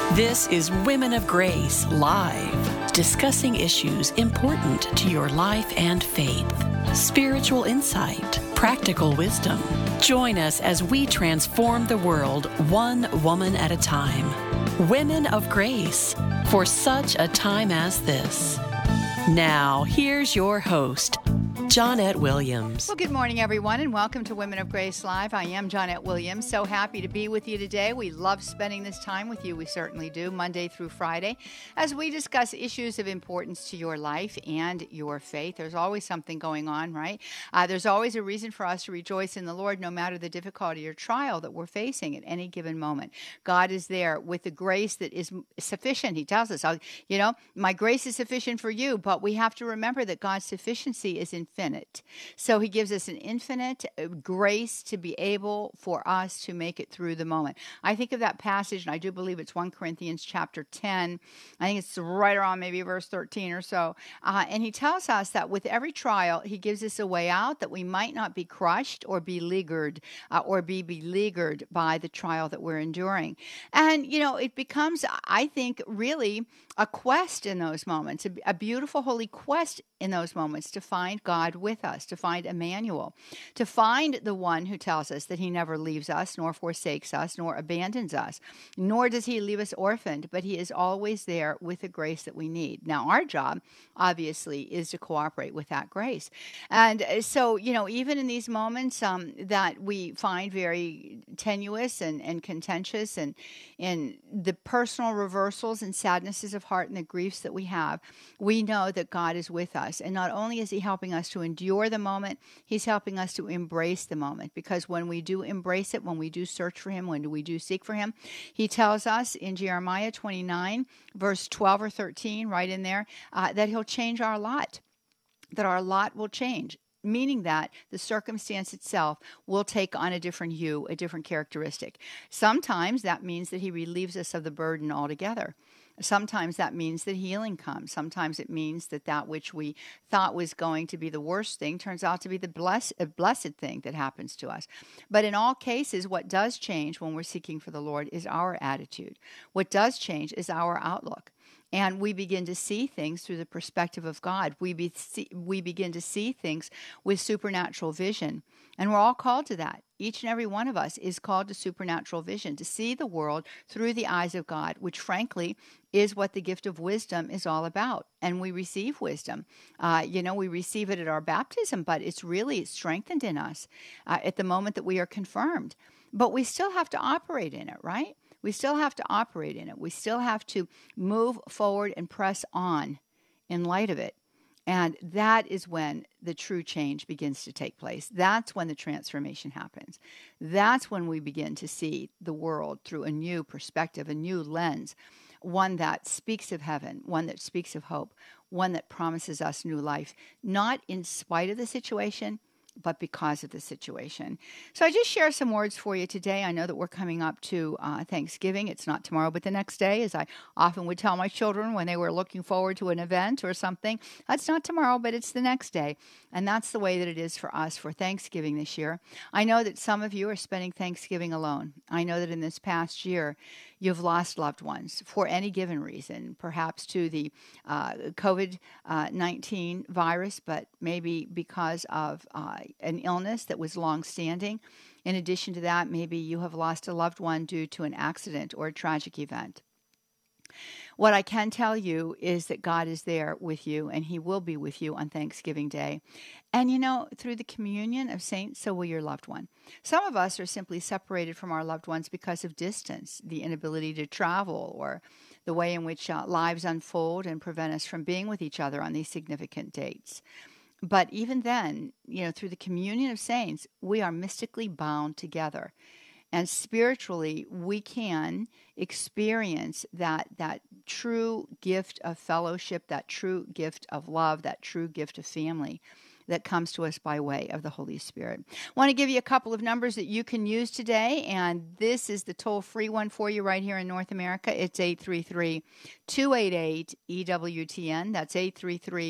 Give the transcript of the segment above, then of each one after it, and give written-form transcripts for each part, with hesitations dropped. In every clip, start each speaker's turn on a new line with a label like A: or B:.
A: This is Women of Grace Live, discussing issues important to your life and faith. Spiritual insight, practical wisdom. Join us as we transform the world one woman at a time. Women of Grace, for such a time as this. Now, here's your host, Johnette Williams.
B: Well, good morning, everyone, and welcome to Women of Grace Live. I am Johnette Williams. So happy to be with you today. We love spending this time with you. We certainly do, Monday through Friday, as we discuss issues of importance to your life and your faith. There's always something going on, right? There's always a reason for us to rejoice in the Lord, no matter the difficulty or trial that we're facing at any given moment. God is there with the grace that is sufficient. He tells us, my grace is sufficient for you, but we have to remember that God's sufficiency is infinite. So he gives us an infinite grace to be able for us to make it through the moment. I think of that passage, and I do believe it's 1 Corinthians chapter 10. I think it's right around maybe verse 13 or so. And he tells us that with every trial, he gives us a way out, that we might not be crushed or beleaguered by the trial that we're enduring. And, it becomes, I think, really a quest in those moments, a beautiful, holy quest in those moments to find God with us, to find Emmanuel, to find the one who tells us that he never leaves us, nor forsakes us, nor abandons us, nor does he leave us orphaned, but he is always there with the grace that we need. Now, our job, obviously, is to cooperate with that grace. And so, even in these moments that we find very tenuous and contentious, and in the personal reversals and sadnesses of heart and the griefs that we have, we know that God is with us. And not only is he helping us to endure the moment, he's helping us to embrace the moment. Because when we do embrace it, when we do search for him, when we do seek for him, he tells us in Jeremiah 29, verse 12 or 13, right in there, that he'll change our lot, that our lot will change. Meaning that the circumstance itself will take on a different hue, a different characteristic. Sometimes that means that he relieves us of the burden altogether. Sometimes that means that healing comes. Sometimes it means that which we thought was going to be the worst thing turns out to be the blessed thing that happens to us. But in all cases, what does change when we're seeking for the Lord is our attitude. What does change is our outlook. And we begin to see things through the perspective of God. We begin to see things with supernatural vision. And we're all called to that. Each and every one of us is called to supernatural vision, to see the world through the eyes of God, which frankly is what the gift of wisdom is all about. And we receive wisdom. We receive it at our baptism, but it's really strengthened in us at the moment that we are confirmed. But we still have to operate in it, right? We still have to operate in it. We still have to move forward and press on in light of it. And that is when the true change begins to take place. That's when the transformation happens. That's when we begin to see the world through a new perspective, a new lens, one that speaks of heaven, one that speaks of hope, one that promises us new life, not in spite of the situation, but because of the situation. So I just share some words for you today. I know that we're coming up to Thanksgiving. It's not tomorrow, but the next day, as I often would tell my children when they were looking forward to an event or something. That's not tomorrow, but it's the next day. And that's the way that it is for us for Thanksgiving this year. I know that some of you are spending Thanksgiving alone. I know that in this past year, you've lost loved ones for any given reason, perhaps to the COVID-19 virus, but maybe because of an illness that was long-standing. In addition to that, maybe you have lost a loved one due to an accident or a tragic event. What I can tell you is that God is there with you, and he will be with you on Thanksgiving Day. And through the communion of saints, so will your loved one. Some of us are simply separated from our loved ones because of distance, the inability to travel, or the way in which lives unfold and prevent us from being with each other on these significant dates. But even then, through the communion of saints, we are mystically bound together. And spiritually, we can experience that true gift of fellowship, that true gift of love, that true gift of family that comes to us by way of the Holy Spirit. I want to give you a couple of numbers that you can use today, and this is the toll-free one for you right here in North America. It's 833-288-EWTN. That's 833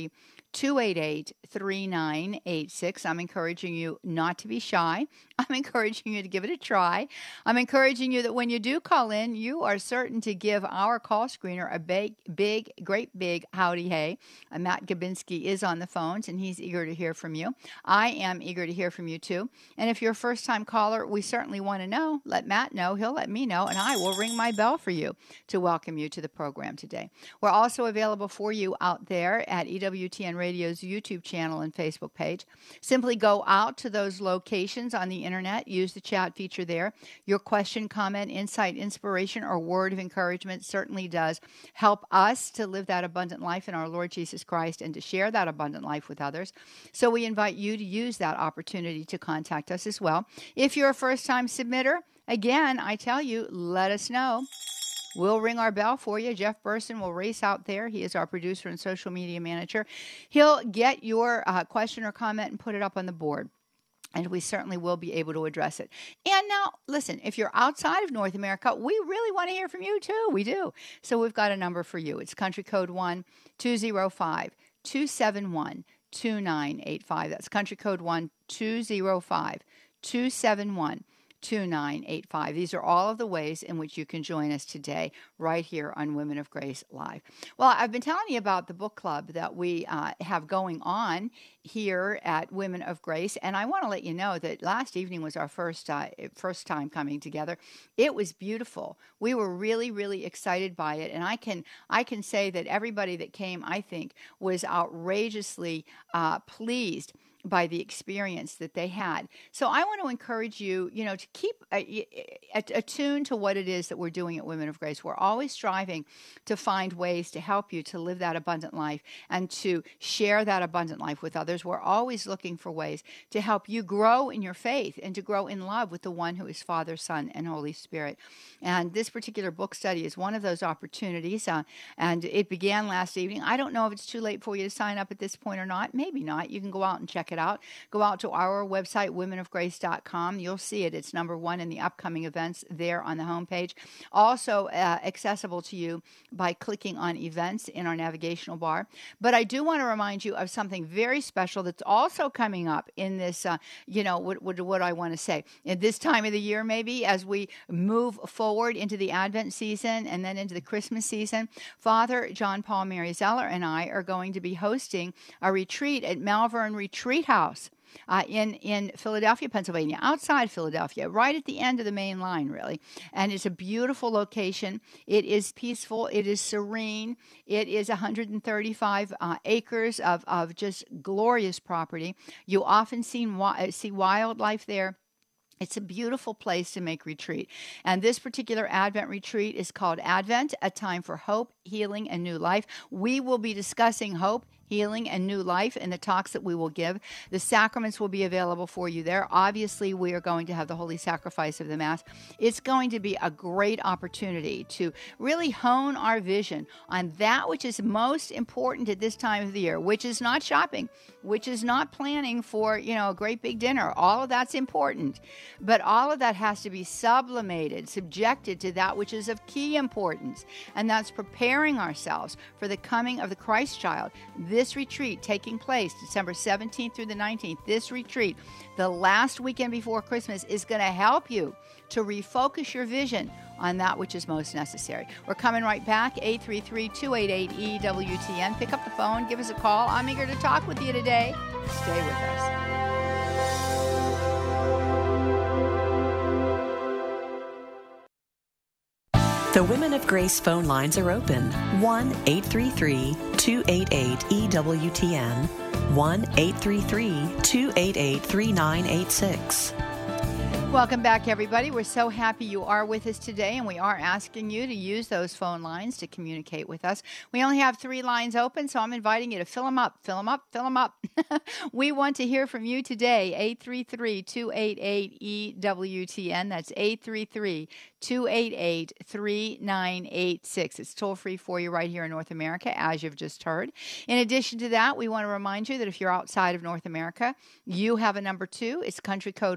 B: 288-3986. I'm encouraging you not to be shy. I'm encouraging you to give it a try. I'm encouraging you that when you do call in, you are certain to give our call screener a great big howdy hey. Matt Gabinski is on the phones, and he's eager to hear from you. I am eager to hear from you, too. And if you're a first-time caller, we certainly want to know. Let Matt know. He'll let me know, and I will ring my bell for you to welcome you to the program today. We're also available for you out there at EWTN Radio's YouTube channel and Facebook page. Simply go out to those locations on the internet, use the chat feature there. Your question, comment, insight, inspiration, or word of encouragement certainly does help us to live that abundant life in our Lord Jesus Christ and to share that abundant life with others. So we invite you to use that opportunity to contact us as well. If you're a first-time submitter, again, I tell you, let us know. We'll ring our bell for you. Jeff Burson will race out there. He is our producer and social media manager. He'll get your question or comment and put it up on the board. And we certainly will be able to address it. And now, listen, if you're outside of North America, we really want to hear from you, too. We do. So we've got a number for you. It's country code 1-205-271-2985. That's country code 1-205-271-2985. 2985. These are all of the ways in which you can join us today right here on Women of Grace Live. Well, I've been telling you about the book club that we have going on here at Women of Grace, and I want to let you know that last evening was our first time coming together. It was beautiful. We were really, really excited by it, and I can say that everybody that came, I think, was outrageously pleased by the experience that they had. So I want to encourage you, to keep attuned to what it is that we're doing at Women of Grace. We're always striving to find ways to help you to live that abundant life and to share that abundant life with others. We're always looking for ways to help you grow in your faith and to grow in love with the one who is Father, Son, and Holy Spirit. And this particular book study is one of those opportunities, and it began last evening. I don't know if it's too late for you to sign up at this point or not. Maybe not. You can go out and check it out. Go out to our website, womenofgrace.com. You'll see it. It's number one in the upcoming events there on the homepage. Also accessible to you by clicking on events in our navigational bar. But I do want to remind you of something very special that's also coming up in this, what I want to say. At this time of the year, maybe, as we move forward into the Advent season and then into the Christmas season, Father John Paul Mary Zeller and I are going to be hosting a retreat at Malvern Retreat House in Philadelphia, Pennsylvania, outside Philadelphia, right at the end of the main line, really. And it's a beautiful location. It is peaceful. It is serene. It is 135 acres of just glorious property. You often see wildlife there. It's a beautiful place to make retreat. And this particular Advent retreat is called Advent, a time for hope, healing, and new life. We will be discussing hope, healing, and new life in the talks that we will give. The sacraments will be available for you there. Obviously, we are going to have the Holy Sacrifice of the Mass. It's going to be a great opportunity to really hone our vision on that which is most important at this time of the year, which is not shopping, which is not planning for, a great big dinner. All of that's important. But all of that has to be sublimated, subjected to that which is of key importance. And that's preparing ourselves for the coming of the Christ child. This retreat taking place December 17th through the 19th, this retreat, the last weekend before Christmas, is going to help you to refocus your vision on that which is most necessary. We're coming right back, 833-288-EWTN. Pick up the phone, give us a call. I'm eager to talk with you today. Stay with us.
A: The Women of Grace phone lines are open. 1-833-288-EWTN. 1-833-288-3986.
B: Welcome back, everybody. We're so happy you are with us today, and we are asking you to use those phone lines to communicate with us. We only have 3 lines open, so I'm inviting you to fill them up, fill them up, fill them up. We want to hear from you today, 833-288-EWTN. That's 833-288-3986. It's toll-free for you right here in North America, as you've just heard. In addition to that, we want to remind you that if you're outside of North America, you have a number 2. It's country code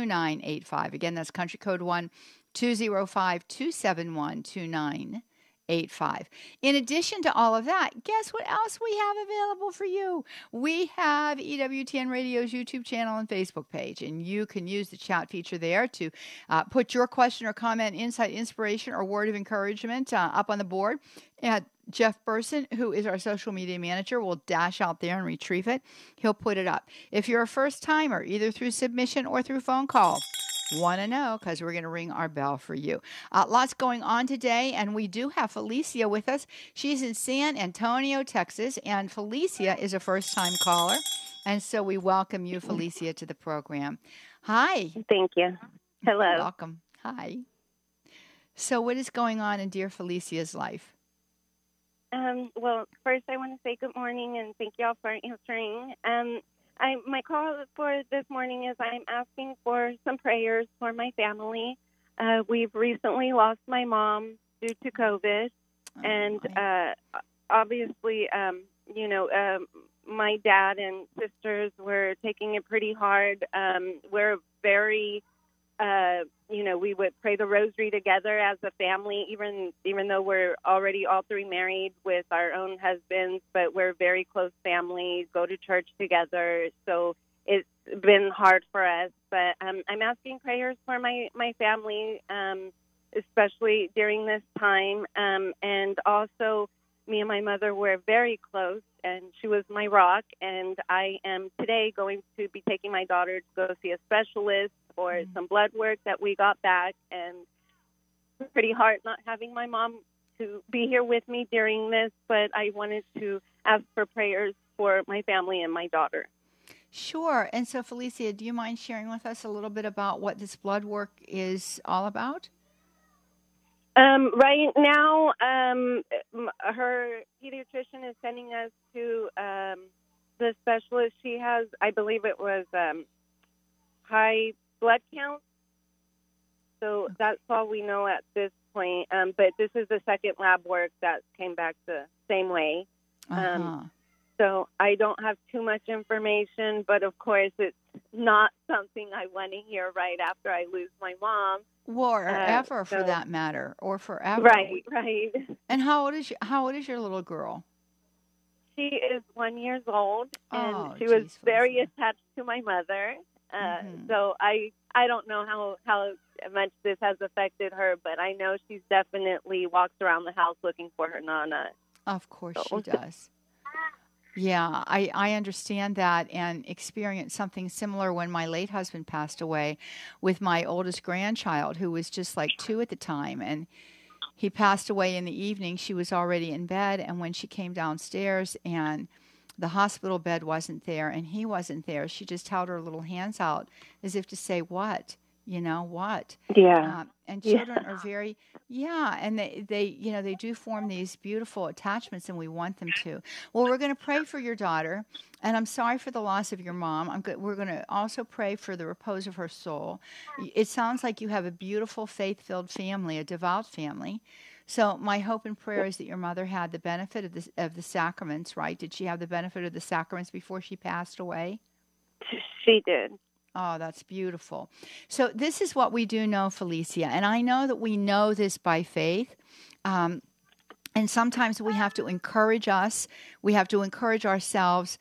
B: 1-205-271-2985. Again, that's country code 1-205-271-2985. 855. In addition to all of that, guess what else we have available for you? We have EWTN Radio's YouTube channel and Facebook page, and you can use the chat feature there to put your question or comment, insight, inspiration, or word of encouragement up on the board. And Jeff Burson, who is our social media manager, will dash out there and retrieve it. He'll put it up. If you're a first timer, either through submission or through phone call, want to know, because we're going to ring our bell for you. Lots going on today, and we do have Felicia with us. She's in San Antonio, Texas, and Felicia is a first-time caller, and so we welcome you, Felicia, to the program. Hi.
C: Thank you. Hello.
B: Welcome. Hi. So what is going on in dear Felicia's life?
C: Well, first I want to say good morning and thank you all for answering. My call for this morning is I'm asking for some prayers for my family. We've recently lost my mom due to COVID, and obviously, my dad and sisters were taking it pretty hard. We're very, we would pray the rosary together as a family, even though we're already all three married with our own husbands, but we're very close family, go to church together. So it's been hard for us, but I'm asking prayers for my family, especially during this time. And also me and my mother were very close, and she was my rock. And I am today going to be taking my daughter to go see a specialist for some blood work that we got back. And it's pretty hard not having my mom to be here with me during this, but I wanted to ask for prayers for my family and my daughter.
B: Sure. And so, Felicia, do you mind sharing with us a little bit about what this blood work is all about?
C: Right now, her pediatrician is sending us to the specialist. She has, I believe it was high blood count. So that's all we know at this point. But this is the second lab work that came back the same way. So I don't have too much information, but of course it's not something I want to hear right after I lose my mom.
B: Or ever, for that matter, or forever.
C: Right.
B: And how old is your little girl?
C: She is 1 year old, and she was very attached to my mother. So I don't know how much this has affected her, but I know she's definitely walks around the house looking for her Nana.
B: Of course she does. Yeah, I understand that and experienced something similar when my late husband passed away with my oldest grandchild, who was just like 2 at the time. And he passed away in the evening. She was already in bed. And when she came downstairs and the hospital bed wasn't there and he wasn't there, she just held her little hands out as if to say, what? What?
C: Yeah.
B: And children are very, and they do form these beautiful attachments, and we want them to. Well, we're going to pray for your daughter, and I'm sorry for the loss of your mom. We're going to also pray for the repose of her soul. It sounds like you have a beautiful, faith-filled family, a devout family. So my hope and prayer is that your mother had the benefit of the sacraments, right? Did she have the benefit of the sacraments before she passed away?
C: She did.
B: Oh, that's beautiful. So this is what we do know, Felicia, and I know that we know this by faith. And sometimes we have to encourage us. We have to encourage ourselves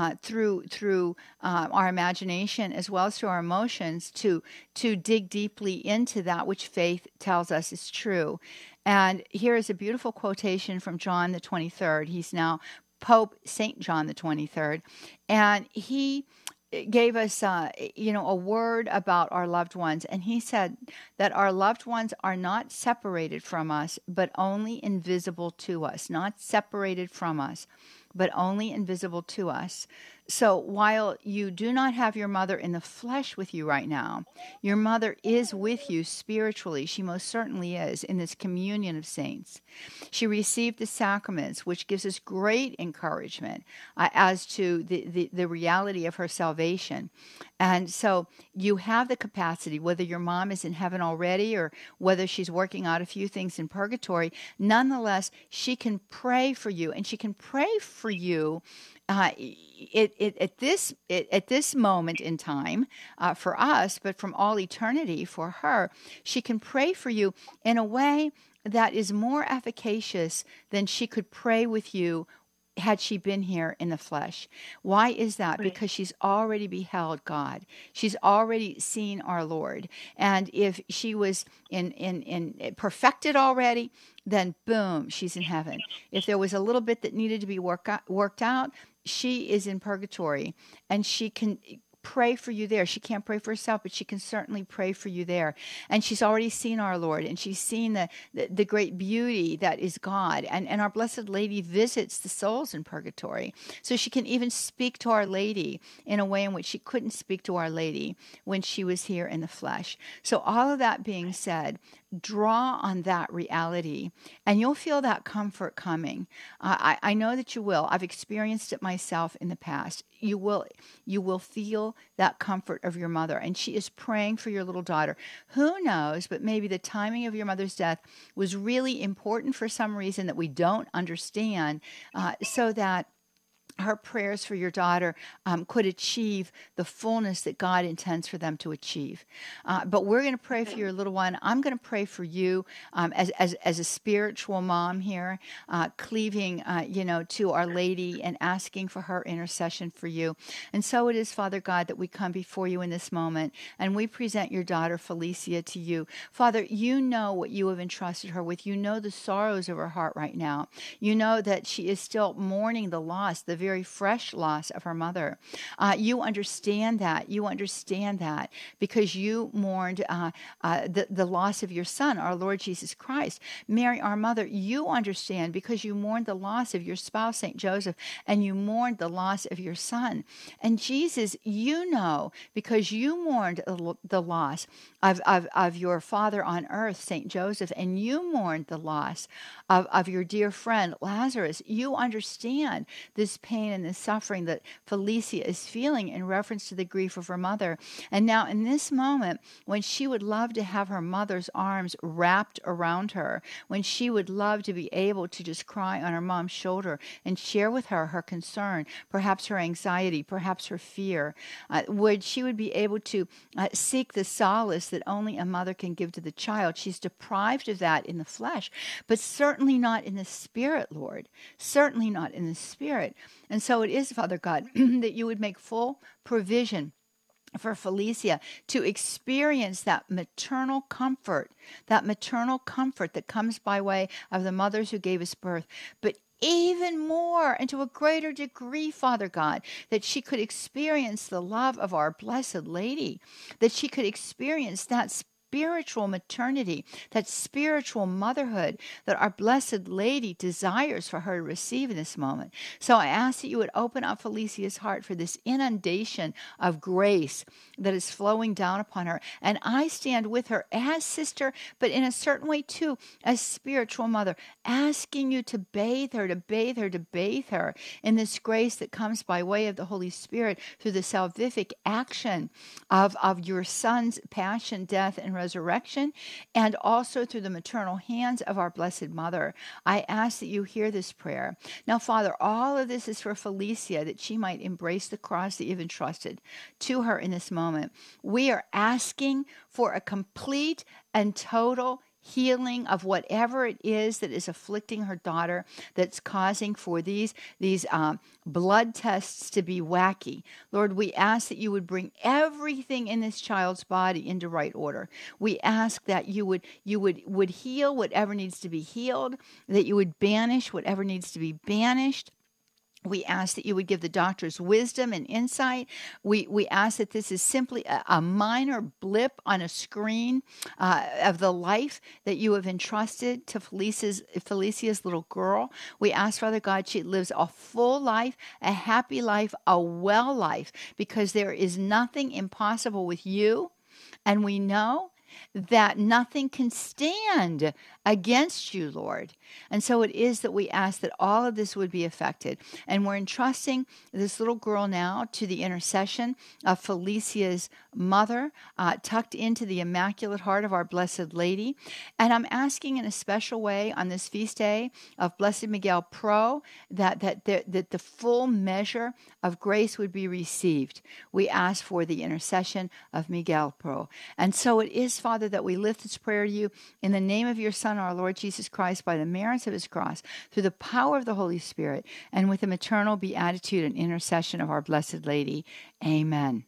B: through our imagination as well as through our emotions to dig deeply into that which faith tells us is true. And here is a beautiful quotation from John the 23rd. He's now Pope St. John the 23rd, and he gave us, a word about our loved ones. And he said that our loved ones are not separated from us, but only invisible to us. Not separated from us, but only invisible to us. So while you do not have your mother in the flesh with you right now, your mother is with you spiritually. She most certainly is in this communion of saints. She received the sacraments, which gives us great encouragement as to the reality of her salvation. And so you have the capacity, whether your mom is in heaven already or whether she's working out a few things in purgatory, nonetheless, she can pray for you, and she can pray for you at this moment in time for us, but from all eternity for her. She can pray for you in a way that is more efficacious than she could pray with you had she been here in the flesh. Why is that?
C: Right.
B: Because she's already beheld God. She's already seen our Lord. And if she was in perfected already, then boom, she's in heaven. If there was a little bit that needed to be worked out, she is in purgatory, and she can pray for you there. She can't pray for herself, but she can certainly pray for you there. And she's already seen our Lord, and she's seen the great beauty that is God. And our Blessed Lady visits the souls in purgatory. So she can even speak to Our Lady in a way in which she couldn't speak to Our Lady when she was here in the flesh. So all of that being said, draw on that reality, and you'll feel that comfort coming. I know that you will. I've experienced it myself in the past. You will feel that comfort of your mother, and she is praying for your little daughter. Who knows, but maybe the timing of your mother's death was really important for some reason that we don't understand, so that her prayers for your daughter could achieve the fullness that God intends for them to achieve. But we're going to pray for your little one. I'm going to pray for you as a spiritual mom here, cleaving, to Our Lady and asking for her intercession for you. And so it is, Father God, that we come before you in this moment, and we present your daughter Felicia to you. Father, you know what you have entrusted her with. You know the sorrows of her heart right now. You know that she is still mourning the loss, the very fresh loss of her mother. You understand that. You understand that because you mourned the loss of your son, our Lord Jesus Christ. Mary, our mother, you understand because you mourned the loss of your spouse, St. Joseph, and you mourned the loss of your son. And Jesus, you know, because you mourned the loss of your father on earth, St. Joseph, and you mourned the loss of your dear friend, Lazarus. You understand this pain and this suffering that Felicia is feeling in reference to the grief of her mother. And now in this moment, when she would love to have her mother's arms wrapped around her, when she would love to be able to just cry on her mom's shoulder and share with her her concern, perhaps her anxiety, perhaps her fear, she would be able to seek the solace that only a mother can give to the child. She's deprived of that in the flesh, but certainly not in the spirit, Lord. Certainly not in the spirit. And so it is, Father God, that you would make full provision for Felicia to experience that maternal comfort that comes by way of the mothers who gave us birth. But even more and to a greater degree, Father God, that she could experience the love of our Blessed Lady, that she could experience that spiritual maternity, that spiritual motherhood that our Blessed Lady desires for her to receive in this moment. So I ask that you would open up Felicia's heart for this inundation of grace that is flowing down upon her. And I stand with her as sister, but in a certain way too, as spiritual mother, asking you to bathe her, to bathe her, to bathe her in this grace that comes by way of the Holy Spirit through the salvific action of your Son's passion, death, and resurrection, and also through the maternal hands of our Blessed Mother. I ask that you hear this prayer. Now, Father, all of this is for Felicia, that she might embrace the cross that you've entrusted to her in this moment. We are asking for a complete and total healing of whatever it is that is afflicting her daughter, that's causing for these blood tests to be wacky. Lord, we ask that you would bring everything in this child's body into right order. We ask that you would heal whatever needs to be healed, that you would banish whatever needs to be banished. We ask that you would give the doctors wisdom and insight. We ask that this is simply a minor blip on a screen of the life that you have entrusted to Felicia's little girl. We ask, Father God, she lives a full life, a happy life, a well life, because there is nothing impossible with you. And we know that nothing can stand against you, Lord. And so it is that we ask that all of this would be affected. And we're entrusting this little girl now to the intercession of Felicia's mother, tucked into the Immaculate Heart of our Blessed Lady. And I'm asking in a special way on this feast day of Blessed Miguel Pro that the full measure of grace would be received. We ask for the intercession of Miguel Pro. And so it is, Father, that we lift this prayer to you in the name of your Son, our Lord Jesus Christ, by the merits of his cross, through the power of the Holy Spirit, and with the maternal beatitude and intercession of our Blessed Lady. Amen.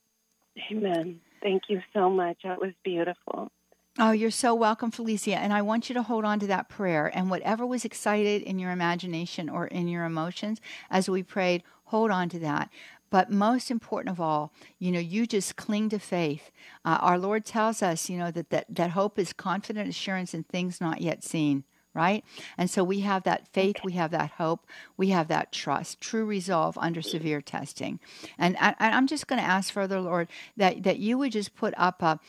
C: Amen. Thank you so much. That was beautiful.
B: Oh, you're so welcome, Felicia. And I want you to hold on to that prayer. And whatever was excited in your imagination or in your emotions as we prayed, hold on to that. But most important of all, you just cling to faith. Our Lord tells us, that hope is confident assurance in things not yet seen. Right? And so we have that faith, we have that hope, we have that trust, true resolve under severe testing. And I'm just going to ask further, Lord, that you would just put up a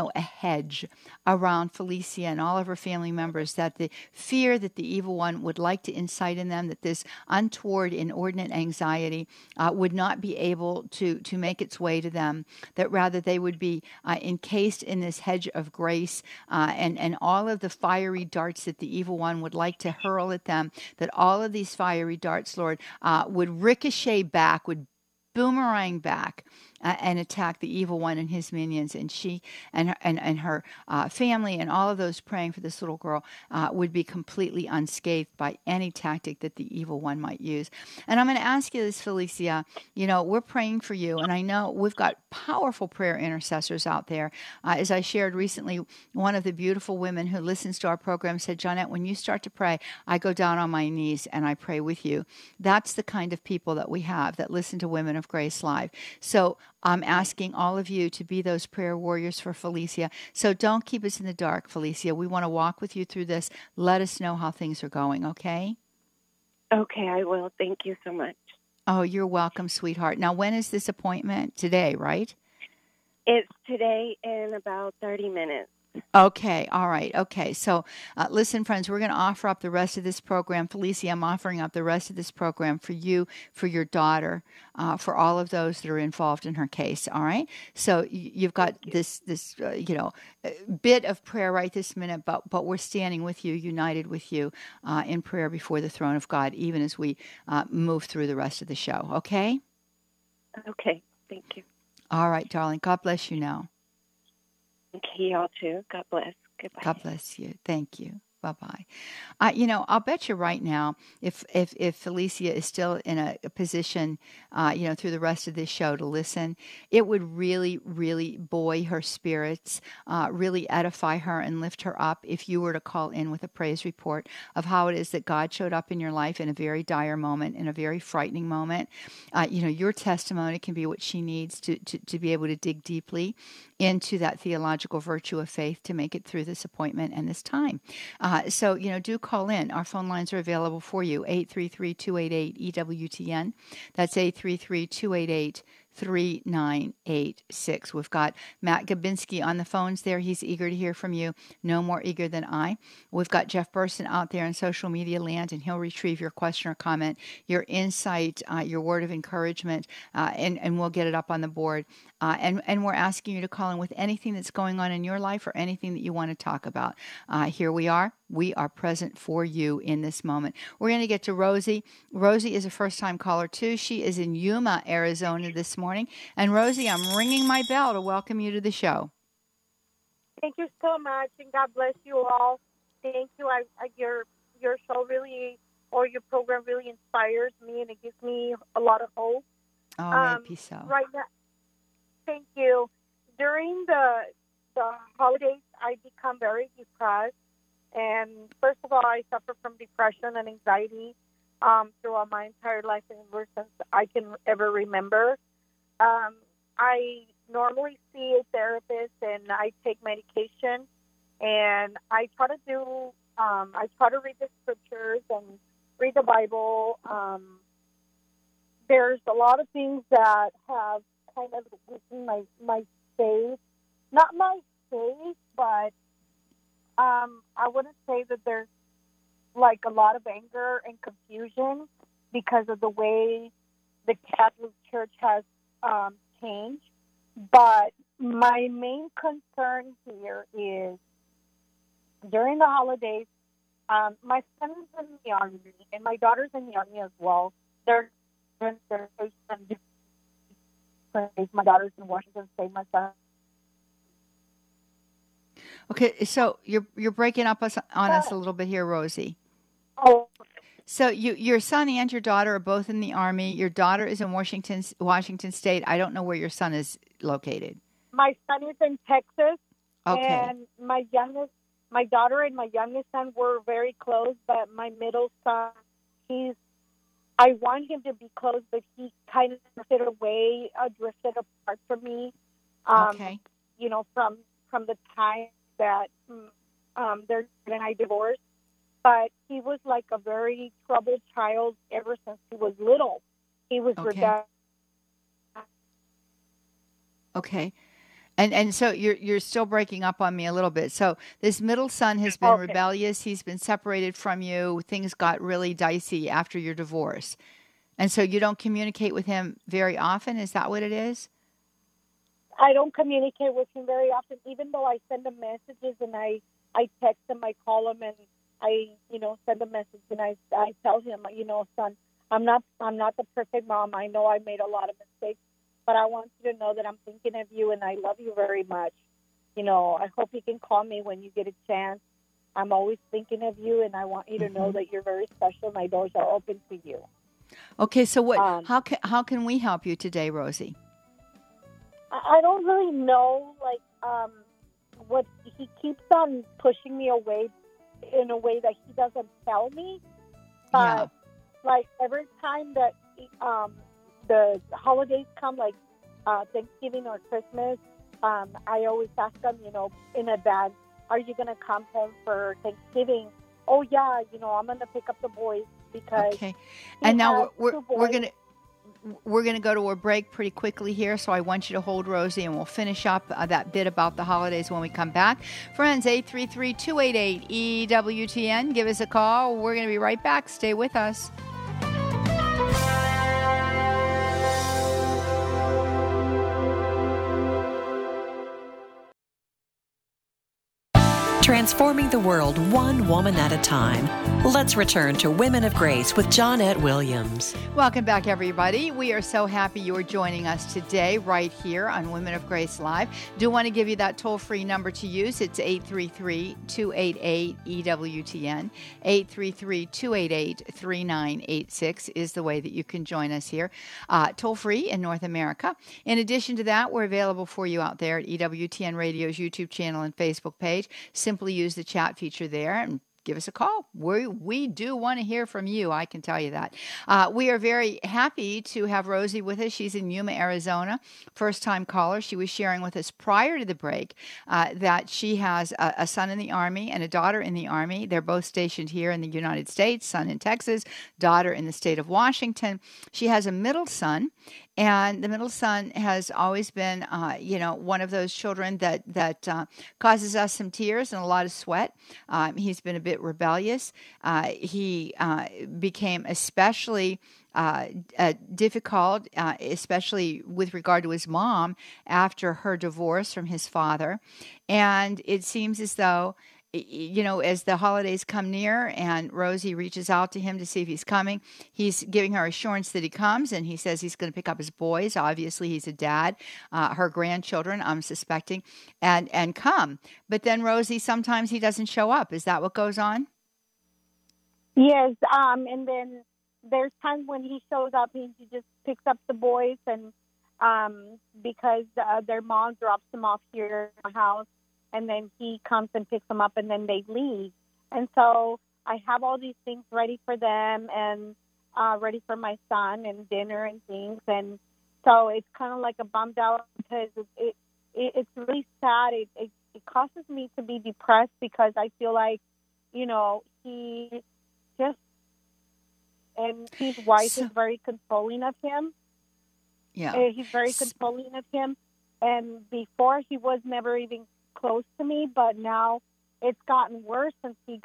B: hedge around Felicia and all of her family members, that the fear that the evil one would like to incite in them, that this untoward, inordinate anxiety would not be able to make its way to them, that rather they would be encased in this hedge of grace, and all of the fiery darts that the evil one would like to hurl at them, that all of these fiery darts, Lord, would ricochet back, would boomerang back and attack the evil one and his minions, and she and her family and all of those praying for this little girl would be completely unscathed by any tactic that the evil one might use. And I'm going to ask you this, Felicia. We're praying for you, and I know we've got powerful prayer intercessors out there. As I shared recently, one of the beautiful women who listens to our program said, Johnette, when you start to pray, I go down on my knees and I pray with you. That's the kind of people that we have that listen to Women of Grace Live. So I'm asking all of you to be those prayer warriors for Felicia. So don't keep us in the dark, Felicia. We want to walk with you through this. Let us know how things are going, okay?
C: Okay, I will. Thank you so much.
B: Oh, you're welcome, sweetheart. Now, when is this appointment? Today, right?
C: It's today in about 30 minutes.
B: Okay. All right. Okay. So listen, friends, we're going to offer up the rest of this program. Felicia, I'm offering up the rest of this program for you, for your daughter, for all of those that are involved in her case. All right. So you've got this bit of prayer right this minute, but we're standing with you, united with you in prayer before the throne of God, even as we move through the rest of the show. Okay.
C: Okay. Thank you.
B: All right, darling. God bless you now.
C: Okay, y'all too. God bless. Goodbye.
B: God bless you. Thank you. Bye-bye. I'll bet you right now, if Felicia is still in a position, through the rest of this show to listen, it would really, really buoy her spirits, really edify her and lift her up if you were to call in with a praise report of how it is that God showed up in your life in a very dire moment, in a very frightening moment. Your testimony can be what she needs to be able to dig deeply into that theological virtue of faith to make it through this appointment and this time. So do call in. Our phone lines are available for you, 833-288-EWTN. That's 833-288-3986. We've got Matt Gabinski on the phones there. He's eager to hear from you, no more eager than I. We've got Jeff Burson out there in social media land, and he'll retrieve your question or comment, your insight, your word of encouragement, and we'll get it up on the board. And we're asking you to call in with anything that's going on in your life or anything that you want to talk about. Here we are. We are present for you in this moment. We're going to get to Rosie. Rosie is a first-time caller, too. She is in Yuma, Arizona this morning. And Rosie, I'm ringing my bell to welcome you to the show.
D: Thank you so much, and God bless you all. Thank you. Your show really, or your program really inspires me, and it gives me a lot of hope.
B: Oh, may it be so.
D: Right now, thank you. During the holidays, I become very depressed. And first of all, I suffer from depression and anxiety throughout my entire life, and ever since I can ever remember. I normally see a therapist, and I take medication, and I try to read the scriptures and read the Bible. There's a lot of things that have kind of weakened my faith. Not my faith, but I wouldn't say that there's like a lot of anger and confusion because of the way the Catholic Church has changed. But my main concern here is during the holidays, my son is in the Army and my daughter's in the Army as well. They're my daughter's in Washington State, my son
B: Okay, so you're breaking up on us a little bit here, Rosie.
D: Oh,
B: So your son and your daughter are both in the Army. Your daughter is in Washington State. I don't know where your son is located.
D: my son is in Texas,
B: Okay.
D: and my daughter and my youngest son were very close, but my middle son, I want him to be close, but he kind of drifted apart from me.
B: Okay.
D: From the time that their dad and I divorced. But he was like a very troubled child ever since he was little. He was
B: Okay.
D: rebellious.
B: Okay. And so you're still breaking up on me a little bit. So this middle son has been
D: Okay.
B: rebellious. He's been separated from you. Things got really dicey after your divorce. And so you don't communicate with him very often. Is that what it is?
D: I don't communicate with him very often, even though I send him messages and I text him, I call him, and I send a message and I tell him, son, I'm not the perfect mom. I know I made a lot of mistakes, but I want you to know that I'm thinking of you and I love you very much. I hope you can call me when you get a chance. I'm always thinking of you, and I want you to know that you're very special. My doors are open to you.
B: Okay. So how can we help you today, Rosie?
D: I don't really know, what he keeps on pushing me away in a way that he doesn't tell me. But every time that the holidays come, like Thanksgiving or Christmas, I always ask him, in advance, are you going to come home for Thanksgiving? Oh yeah, I'm going to pick up the boys because.
B: Okay. And now we're
D: going to.
B: We're going to go to a break pretty quickly here, so I want you to hold, Rosie, and we'll finish up that bit about the holidays when we come back. Friends, 833-288-EWTN. Give us a call. We're going to be right back. Stay with us.
A: Transforming the world one woman at a time. Let's return to Women of Grace with Johnette Williams.
B: Welcome back, everybody. We are so happy you are joining us today right here on Women of Grace Live. Do want to give you that toll-free number to use. It's 833-288-EWTN. 833-288-3986 is the way that you can join us here. Toll-free in North America. In addition to that, we're available for you out there at EWTN Radio's YouTube channel and Facebook page. Simply use the chat feature there and give us a call. We do want to hear from you. I can tell you that. We are very happy to have Rosie with us. She's in Yuma, Arizona. First-time caller. She was sharing with us prior to the break that she has a son in the Army and a daughter in the Army. They're both stationed here in the United States, son in Texas, daughter in the state of Washington. She has a middle son. And the middle son has always been, one of those children that causes us some tears and a lot of sweat. He's been a bit rebellious. He became especially difficult, especially with regard to his mom after her divorce from his father. And it seems as though, as the holidays come near and Rosie reaches out to him to see if he's coming, he's giving her assurance that he comes, and he says he's going to pick up his boys. Obviously, he's a dad, her grandchildren, I'm suspecting, and come. But then, Rosie, sometimes he doesn't show up. Is that what goes on?
D: Yes, and then there's times when he shows up and he just picks up the boys, and because their mom drops them off here in the house, and then he comes and picks them up, and then they leave. And so I have all these things ready for them and ready for my son and dinner and things. And so it's kind of like a bummed out because it's really sad. It causes me to be depressed because I feel like, he just, and his wife is very controlling of him.
B: Yeah.
D: He's very controlling of him. And before he was never even close to me, but now it's gotten worse since he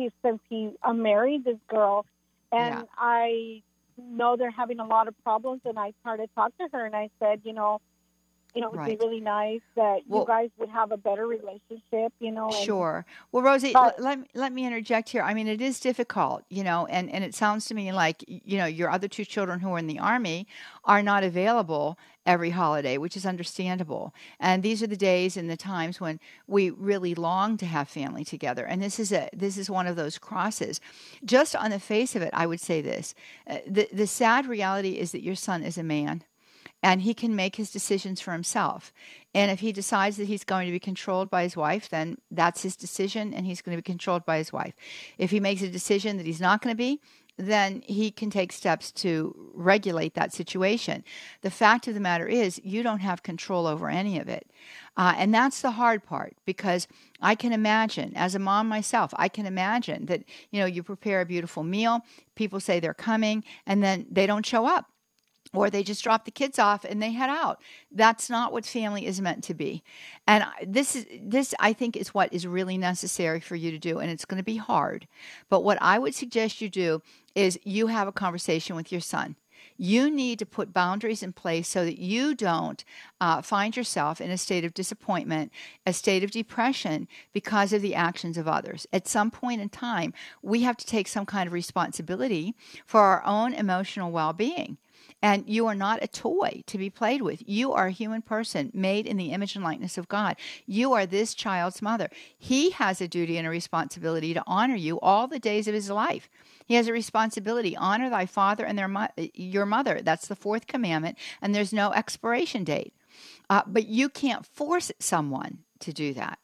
D: married this girl, and I know they're having a lot of problems. And I tried to talk to her, and I said, it would
B: Right.
D: be really nice that you
B: Well,
D: guys would have a better relationship, and
B: sure. Well, Rosie,
D: but
B: let me interject here. I mean, it is difficult, and it sounds to me like, your other two children who are in the Army are not available every holiday, which is understandable. And these are the days and the times when we really long to have family together. And this is one of those crosses. Just on the face of it, I would say this. The sad reality is that your son is a man and he can make his decisions for himself. And if he decides that he's going to be controlled by his wife, then that's his decision, and he's going to be controlled by his wife. If he makes a decision that he's not going to be, then he can take steps to regulate that situation. The fact of the matter is, you don't have control over any of it. And that's the hard part, because I can imagine, as a mom myself, I can imagine that, you prepare a beautiful meal, people say they're coming, and then they don't show up. Or they just drop the kids off and they head out. That's not what family is meant to be. And this I think is what is really necessary for you to do. And it's going to be hard. But what I would suggest you do is you have a conversation with your son. You need to put boundaries in place so that you don't find yourself in a state of disappointment, a state of depression because of the actions of others. At some point in time, we have to take some kind of responsibility for our own emotional well-being. And you are not a toy to be played with. You are a human person made in the image and likeness of God. You are this child's mother. He has a duty and a responsibility to honor you all the days of his life. He has a responsibility. Honor thy father and your mother. That's the fourth commandment, and there's no expiration date. But you can't force someone to do that.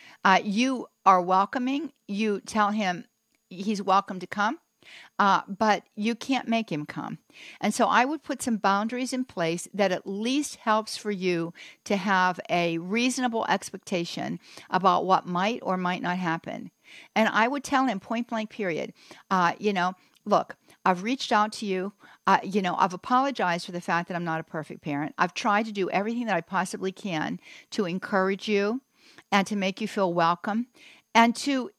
B: You are welcoming. You tell him he's welcome to come. But you can't make him come. And so I would put some boundaries in place that at least helps for you to have a reasonable expectation about what might or might not happen. And I would tell him point blank period, look, I've reached out to you. I've apologized for the fact that I'm not a perfect parent. I've tried to do everything that I possibly can to encourage you and to make you feel welcome and to,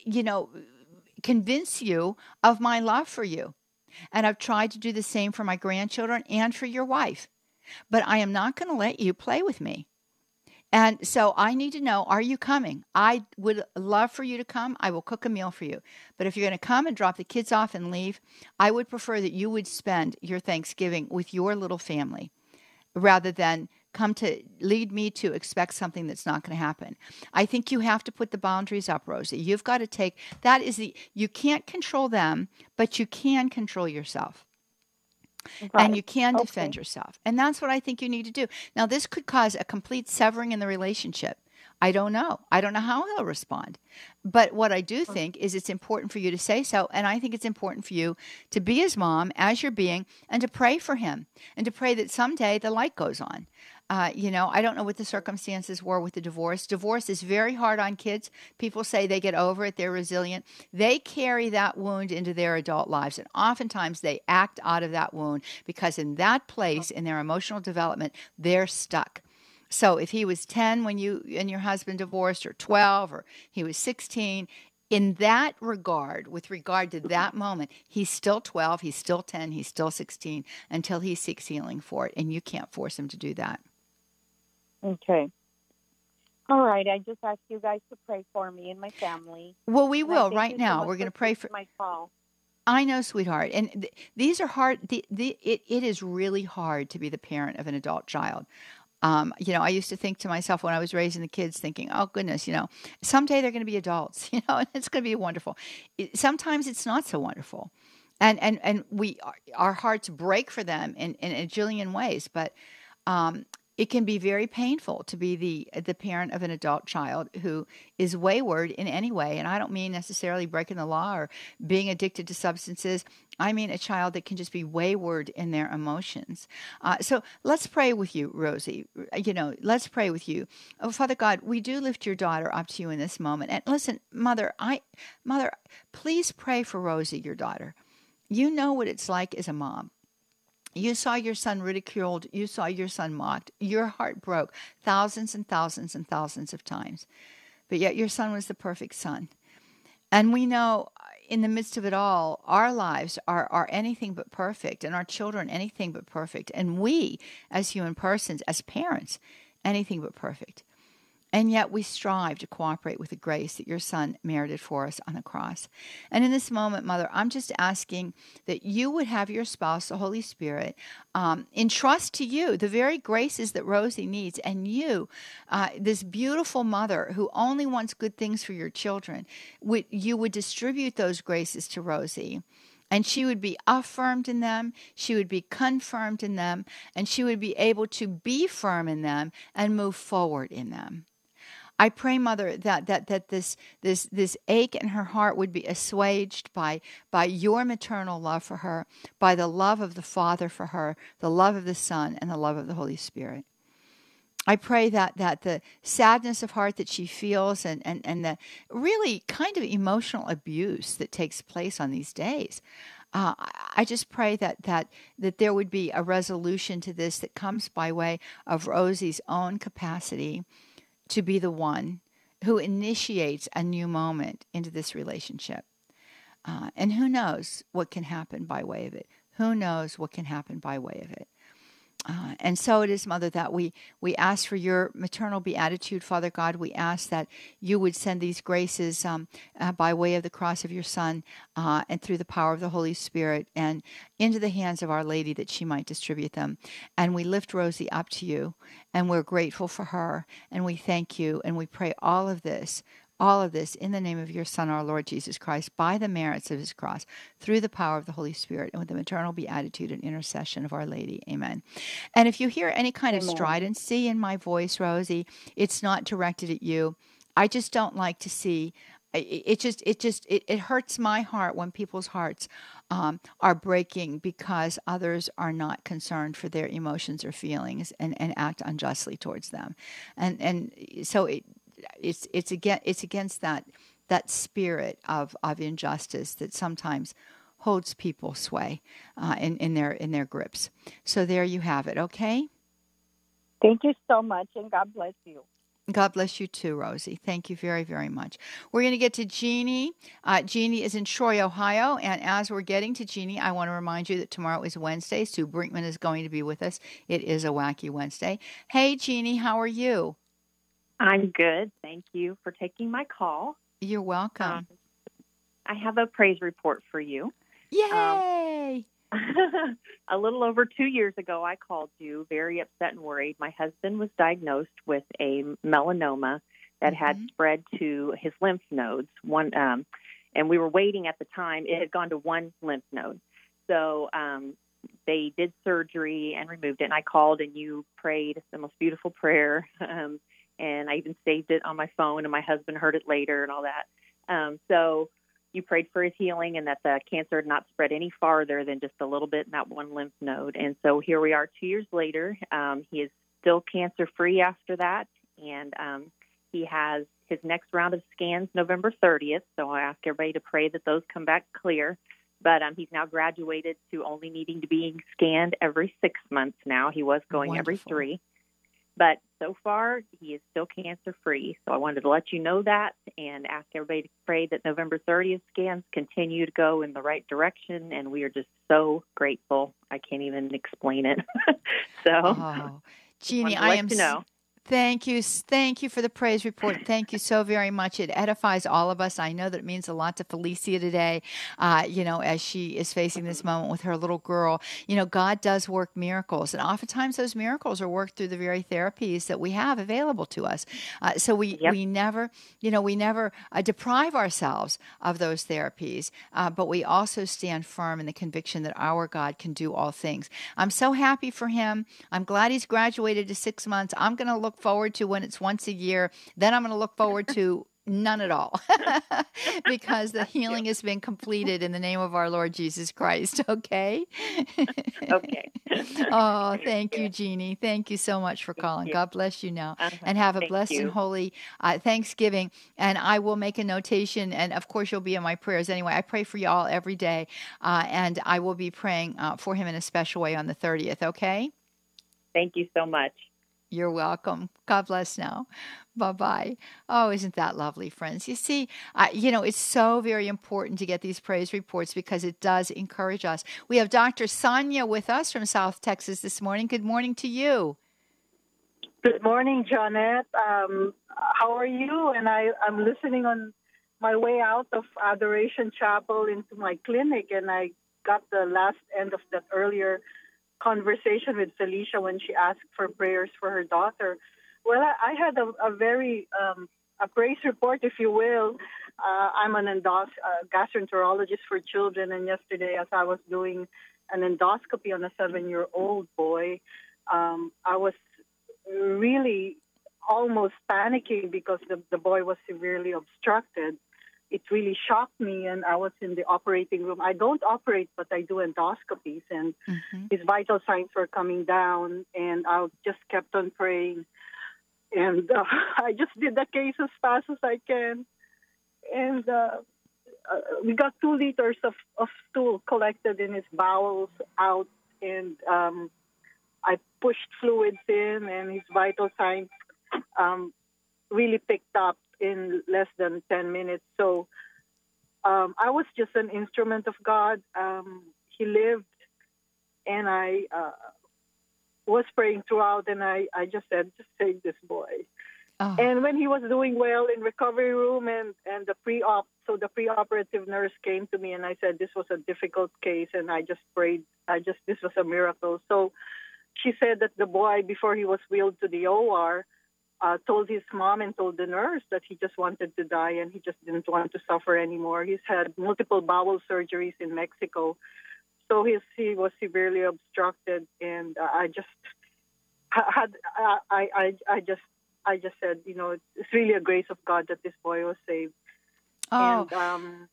B: convince you of my love for you. And I've tried to do the same for my grandchildren and for your wife. But I am not going to let you play with me. And so I need to know, are you coming? I would love for you to come. I will cook a meal for you. But if you're going to come and drop the kids off and leave, I would prefer that you would spend your Thanksgiving with your little family rather than come to lead me to expect something that's not going to happen. I think you have to put the boundaries up, Rosie. You've got to take, you can't control them, but you can control yourself. Right. And you can defend yourself. And that's what I think you need to do. Now, this could cause a complete severing in the relationship. I don't know. I don't know how he'll respond. But what I do think is it's important for you to say so. And I think it's important for you to be his mom as you're being and to pray for him and to pray that someday the light goes on. I don't know what the circumstances were with the divorce. Divorce is very hard on kids. People say they get over it. They're resilient. They carry that wound into their adult lives. And oftentimes they act out of that wound because in that place in their emotional development, they're stuck. So if he was 10 when you and your husband divorced, or 12, or he was 16, in that regard, with regard to that moment, he's still 12, he's still 10, he's still 16 until he seeks healing for it. And you can't force him to do that.
D: Okay. All right. I just asked you guys to pray for me and my family.
B: Well, we will right now. We're going to pray for
D: my call.
B: I know, sweetheart. And these are hard. It is really hard to be the parent of an adult child. I used to think to myself when I was raising the kids, thinking, oh, goodness, someday they're going to be adults, and it's going to be wonderful. Sometimes it's not so wonderful. And our hearts break for them in a jillion ways. But it can be very painful to be the parent of an adult child who is wayward in any way. And I don't mean necessarily breaking the law or being addicted to substances. I mean a child that can just be wayward in their emotions. So let's pray with you, Rosie. Let's pray with you. Oh, Father God, we do lift your daughter up to you in this moment. And listen, Mother, please pray for Rosie, your daughter. You know what it's like as a mom. You saw your son ridiculed. You saw your son mocked. Your heart broke thousands and thousands and thousands of times. But yet your son was the perfect son. And we know in the midst of it all, our lives are anything but perfect, and our children anything but perfect. And we, as human persons, as parents, anything but perfect. And yet we strive to cooperate with the grace that your Son merited for us on the cross. And in this moment, Mother, I'm just asking that you would have your spouse, the Holy Spirit, entrust to you the very graces that Rosie needs. And you, this beautiful mother who only wants good things for your children, you would distribute those graces to Rosie. And she would be affirmed in them, she would be confirmed in them, and she would be able to be firm in them and move forward in them. I pray, Mother, that this ache in her heart would be assuaged by your maternal love for her, by the love of the Father for her, the love of the Son, and the love of the Holy Spirit. I pray that the sadness of heart that she feels and the really kind of emotional abuse that takes place on these days, I just pray that there would be a resolution to this that comes by way of Rosie's own capacity to be the one who initiates a new moment into this relationship. And who knows what can happen by way of it? Who knows what can happen by way of it? And so it is, Mother, that we ask for your maternal beatitude, Father God. We ask that you would send these graces by way of the cross of your Son and through the power of the Holy Spirit and into the hands of Our Lady that she might distribute them. And we lift Rosie up to you, and we're grateful for her, and we thank you, and we pray all of this in the name of your Son, our Lord Jesus Christ, by the merits of his cross, through the power of the Holy Spirit, and with the maternal beatitude and intercession of Our Lady. Amen. And if you hear any kind of stridency in my voice, Rosie, it's not directed at you. I just don't like to see. It hurts my heart when people's hearts are breaking because others are not concerned for their emotions or feelings and act unjustly towards them. And so it's against that spirit of injustice that sometimes holds people sway in their grips. So there you have it. Okay.
D: Thank you so much, and God bless you.
B: God bless you too, Rosie. Thank you very, very much. We're going to get to Jeannie. Jeannie is in Troy, Ohio. And as we're getting to Jeannie, I want to remind you that tomorrow is Wednesday. Sue Brinkman is going to be with us. It is a wacky Wednesday. Hey, Jeannie, how are you?
E: I'm good. Thank you for taking my call.
B: You're welcome.
E: I have a praise report for you.
B: Yay!
E: A little over 2 years ago, I called you very upset and worried. My husband was diagnosed with a melanoma that had spread to his lymph nodes. And we were waiting at the time. It had gone to one lymph node. So they did surgery and removed it. And I called, and you prayed the most beautiful prayer. And I even saved it on my phone, and my husband heard it later and all that. So you prayed for his healing and that the cancer had not spread any farther than just a little bit in that one lymph node. And so here we are 2 years later. He is still cancer-free after that, and he has his next round of scans November 30th. So I ask everybody to pray that those come back clear. But he's now graduated to only needing to be scanned every 6 months now. He was going every 3. But so far, he is still cancer-free. So I wanted to let you know that and ask everybody to pray that November 30th scans continue to go in the right direction. And we are just so grateful. I can't even explain it.
B: Jeannie, I am Thank you for the praise report. Thank you so very much. It edifies all of us. I know that it means a lot to Felicia today, as she is facing this moment with her little girl. God does work miracles, and oftentimes those miracles are worked through the very therapies that we have available to us. So we never deprive ourselves of those therapies, but we also stand firm in the conviction that our God can do all things. I'm so happy for him. I'm glad he's graduated to 6 months. I'm going to look forward to when it's once a year. Then I'm going to look forward to none at all because the healing has been completed in the name of our Lord Jesus Christ. Okay?
E: Okay.
B: Oh, thank you, Jeannie. Thank you so much for calling. God bless you now. And have a blessed and holy Thanksgiving. And I will make a notation, and of course you'll be in my prayers anyway. I pray for you all every day, and I will be praying for him in a special way on the 30th, okay?
E: Thank you so much.
B: You're welcome. God bless now. Bye-bye. Oh, isn't that lovely, friends? You see, it's so very important to get these praise reports because it does encourage us. We have Dr. Sonia with us from South Texas this morning. Good morning to you.
D: Good morning, Janet. How are you? And I'm listening on my way out of Adoration Chapel into my clinic, and I got the last end of that earlier conversation with Felicia when she asked for prayers for her daughter. Well, I had a very a praise report, if you will. I'm an gastroenterologist for children, and yesterday, as I was doing an endoscopy on a 7-year-old boy, I was really almost panicking because the boy was severely obstructed. It really shocked me, and I was in the operating room. I don't operate, but I do endoscopies, and his vital signs were coming down, and I just kept on praying. And I just did the case as fast as I can. And we got 2 liters of stool collected in his bowels out, and I pushed fluids in, and his vital signs really picked up in less than 10 minutes. So I was just an instrument of God. He lived, and I was praying throughout, and I just said, just save this boy. Oh. And when he was doing well in recovery room and the so the preoperative nurse came to me, and I said this was a difficult case, and I just prayed. This was a miracle. So she said that the boy, before he was wheeled to the OR, told his mom and told the nurse that he just wanted to die and he just didn't want to suffer anymore. He's had multiple bowel surgeries in Mexico, so he was severely obstructed. And I just said, it's really a grace of God that this boy was saved.
B: Oh.
D: And,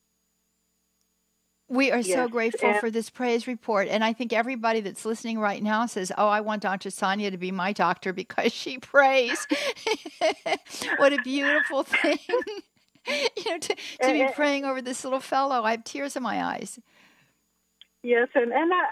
B: we are so grateful for this praise report. And I think everybody that's listening right now says, oh, I want Dr. Sonia to be my doctor because she prays. What a beautiful thing. To be praying over this little fellow. I have tears in my eyes.
D: Yes, and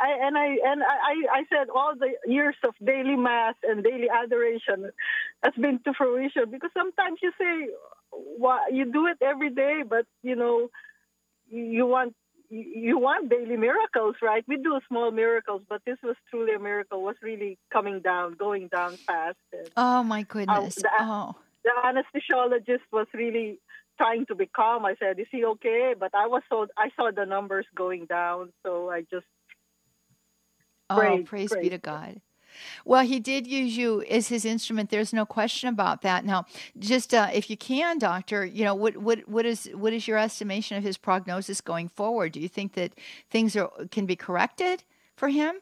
D: I said all the years of daily mass and daily adoration has been to fruition, because sometimes you say, well, you do it every day, but you want daily miracles, right? We do small miracles, but this was truly a miracle. Was really going down fast. And,
B: oh my goodness!
D: The anesthesiologist was really trying to be calm. I said, "Is he okay?" But I saw the numbers going down, so I just prayed.
B: Praise be to God. Well, he did use you as his instrument. There's no question about that. Now, just if you can, doctor, what is your estimation of his prognosis going forward? Do you think that things can be corrected for him?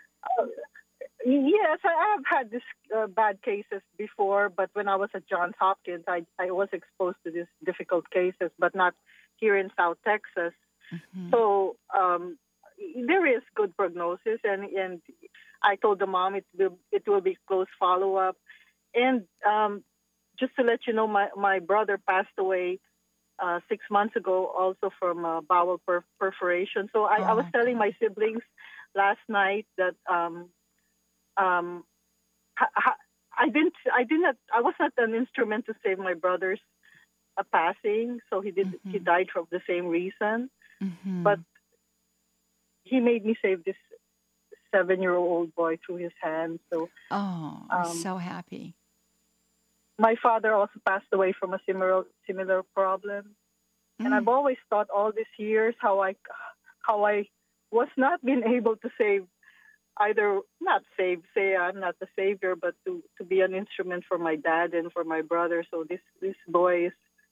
D: Yes, I have had this bad cases before, but when I was at Johns Hopkins, I was exposed to these difficult cases, but not here in South Texas. Mm-hmm. So there is good prognosis, and I told the mom it will be close follow-up. And just to let you know, my brother passed away 6 months ago, also from bowel perforation. So I was telling my siblings last night that I was not an instrument to save my brother's passing. So he died for the same reason. Mm-hmm. But he made me save this 7-year-old boy through his hands. So,
B: I'm so happy.
D: My father also passed away from a similar problem, and I've always thought all these years how I was not being able to save say I'm not the savior, but to be an instrument for my dad and for my brother. So this boy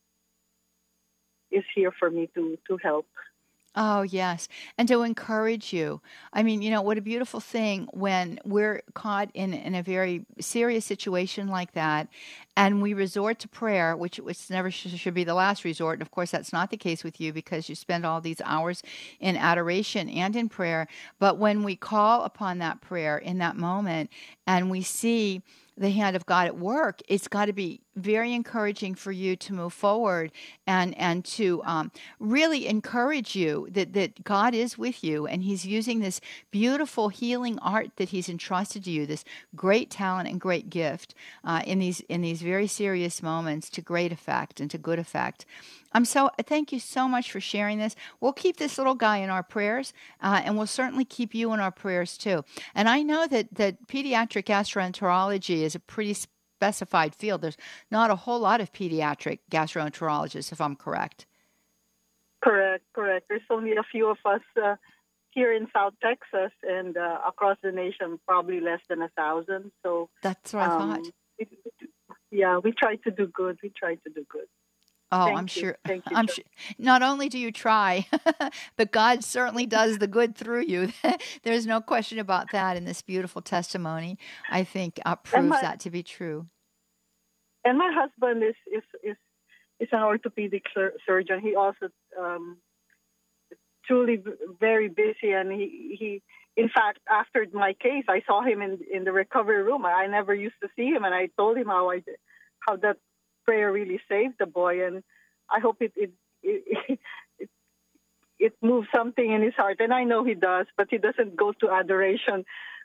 D: is here for me to help.
B: Oh, yes. And to encourage you. I mean, what a beautiful thing when we're caught in a very serious situation like that, and we resort to prayer, which never should be the last resort. And of course, that's not the case with you, because you spend all these hours in adoration and in prayer. But when we call upon that prayer in that moment and we see the hand of God at work, it's got to be very encouraging for you to move forward and to really encourage you that God is with you, and He's using this beautiful healing art that He's entrusted to you, this great talent and great gift in these very serious moments to great effect and to good effect. Thank you so much for sharing this. We'll keep this little guy in our prayers, and we'll certainly keep you in our prayers too. And I know that pediatric gastroenterology is a pretty specified field. There's not a whole lot of pediatric gastroenterologists, if I'm correct.
D: Correct. There's only a few of us here in South Texas, and across the nation, probably less than 1,000. So
B: that's what I thought.
D: We try to do good.
B: Oh,
D: Thank
B: I'm
D: you.
B: sure.
D: Thank you.
B: I'm sure. Not only do you try, but God certainly does the good through you. There's no question about that. In this beautiful testimony, I think proves that to be true.
D: And my husband is an orthopedic surgeon. He also truly very busy, and he in fact, after my case, I saw him in the recovery room. I never used to see him, and I told him how that prayer really saved the boy, and I hope it moves something in his heart, and I know he does, but he doesn't go to adoration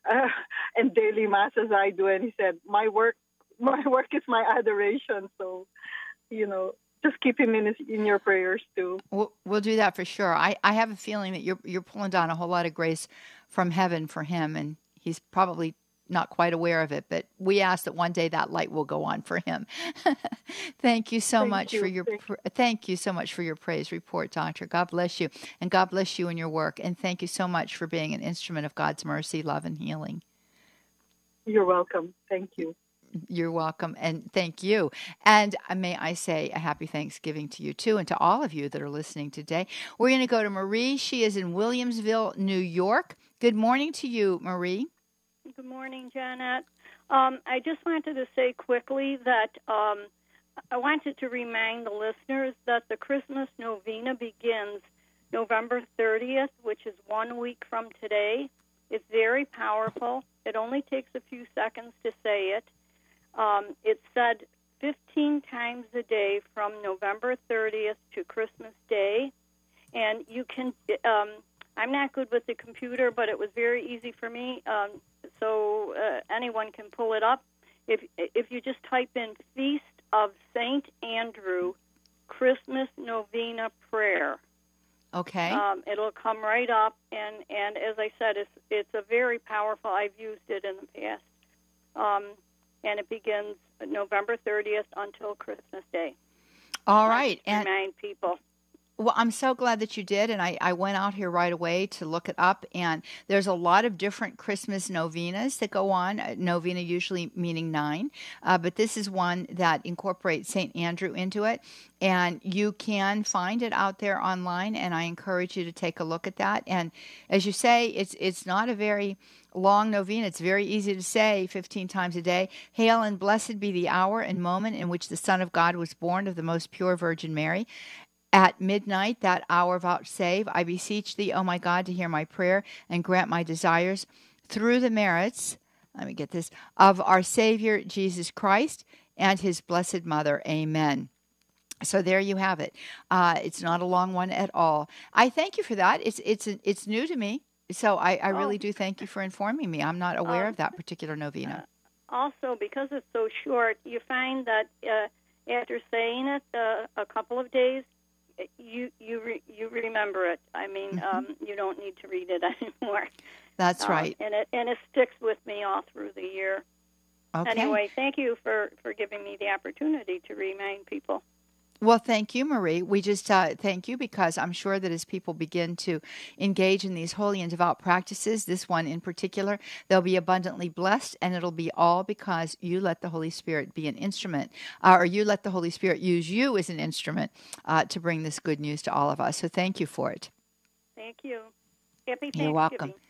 D: and daily mass as I do. And he said, my work is my adoration. So, just keep him in your prayers too.
B: We'll do that for sure. I have a feeling that you're pulling down a whole lot of grace from heaven for him, and he's probably not quite aware of it, but we ask that one day that light will go on for him. Thank you so much for your praise report, Doctor. God bless you, and God bless you in your work, and thank you so much for being an instrument of God's mercy, love, and healing.
D: You're welcome. Thank you.
B: You're welcome, and thank you. And may I say a happy Thanksgiving to you, too, and to all of you that are listening today. We're going to go to Marie. She is in Williamsville, New York. Good morning to you, Marie.
F: Good morning, Janet. I just wanted to say quickly that I wanted to remind the listeners that the Christmas novena begins November 30th, which is 1 week from today. It's very powerful. It only takes a few seconds to say it. It's said 15 times a day from November 30th to Christmas Day. And you can, I'm not good with the computer, but it was very easy for me, so anyone can pull it up. If you just type in Feast of St. Andrew Christmas Novena Prayer.
B: Okay.
F: It'll come right up, and as I said, it's a very powerful, I've used it in the past. And it begins November 30th until Christmas Day.
B: All right. And
F: remind people.
B: Well, I'm so glad that you did, and I went out here right away to look it up, and there's a lot of different Christmas novenas that go on, novena usually meaning 9, but this is one that incorporates St. Andrew into it, and you can find it out there online, and I encourage you to take a look at that. And as you say, it's not a very long novena. It's very easy to say 15 times a day. Hail and blessed be the hour and moment in which the Son of God was born of the most pure Virgin Mary. At midnight, that hour vouchsafe, I beseech thee, O my God, to hear my prayer and grant my desires through the merits, let me get this, of our Savior Jesus Christ and his blessed mother. Amen. So there you have it. It's not a long one at all. I thank you for that. It's new to me. So I really do thank you for informing me. I'm not aware of that particular novena.
F: Also, because it's so short, you find that after saying it a couple of days, you remember it. I mean, you don't need to read it anymore.
B: That's right.
F: And it sticks with me all through the year.
B: Okay.
F: Anyway, thank you for giving me the opportunity to remind people.
B: Well, thank you, Marie. We just thank you because I'm sure that as people begin to engage in these holy and devout practices, this one in particular, they'll be abundantly blessed, and it'll be all because you let the Holy Spirit be an instrument, or you let the Holy Spirit use you as an instrument to bring this good news to all of us. So thank you for it.
F: Thank you. Happy Thanksgiving.
B: You're welcome.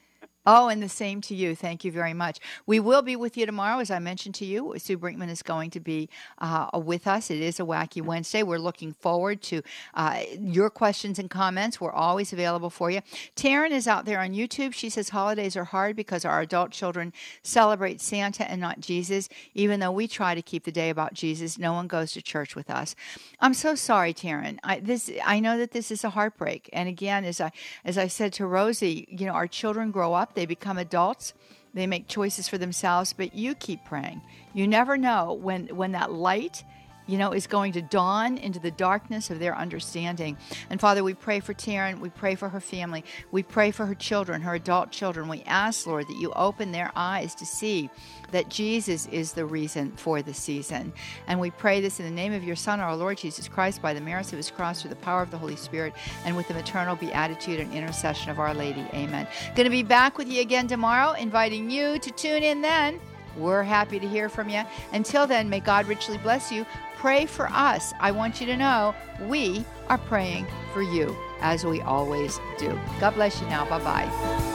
B: Oh, and the same to you. Thank you very much. We will be with you tomorrow, as I mentioned to you. Sue Brinkman is going to be with us. It is a Wacky Wednesday. We're looking forward to your questions and comments. We're always available for you. Taryn is out there on YouTube. She says holidays are hard because our adult children celebrate Santa and not Jesus. Even though we try to keep the day about Jesus, no one goes to church with us. I'm so sorry, Taryn. I know that this is a heartbreak. And again, as I said to Rosie, you know, our children grow up. They become adults. They make choices for themselves, but you keep praying. You never know when that light, you know, is going to dawn into the darkness of their understanding. And Father, we pray for Taryn. We pray for her family. We pray for her children, her adult children. We ask, Lord, that you open their eyes to see that Jesus is the reason for the season. And we pray this in the name of your Son, our Lord Jesus Christ, by the merits of his cross, through the power of the Holy Spirit, and with the maternal beatitude and intercession of Our Lady. Amen. Going to be back with you again tomorrow, inviting you to tune in then. We're happy to hear from you. Until then, may God richly bless you. Pray for us. I want you to know we are praying for you, as we always do. God bless you now. Bye-bye.